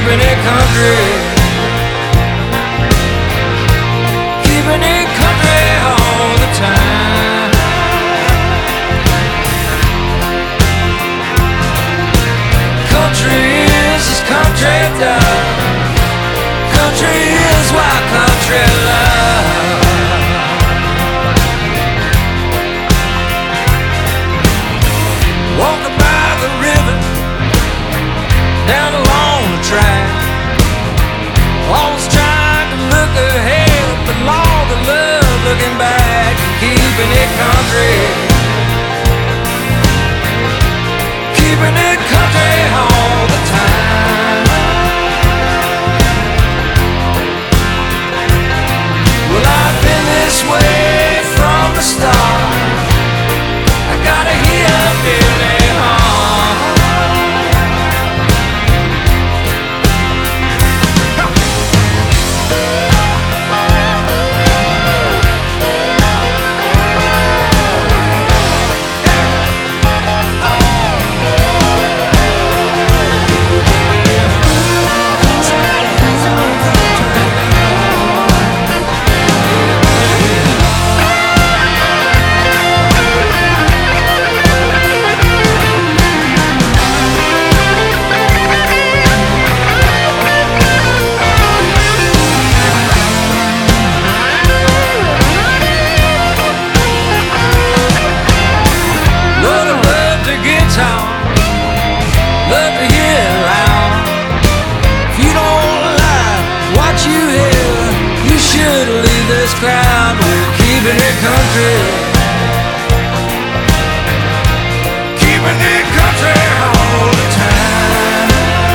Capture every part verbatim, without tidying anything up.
keeping it country, keeping it country all the time. Country is as country does. Country is why country love. Walking by the river, down along the track, always trying to look ahead, but all the love looking back and keeping it country, keeping it country all the time. Well, I've been this way from the start. I gotta hear Billy Hart. Love to hear it loud. If you don't like what you hear, you should leave this crowd. We're keeping it country, keeping it country all the time.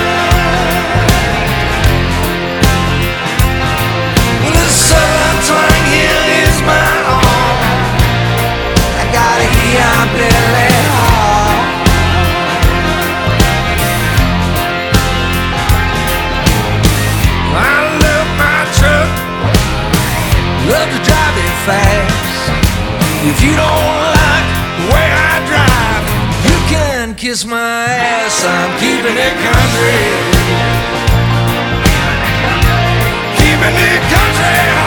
Well, the southern twang here is my own. I gotta hear Billy Hart. Love to drive it fast. If you don't like the way I drive, you can kiss my ass. I'm keeping it country, keeping it country.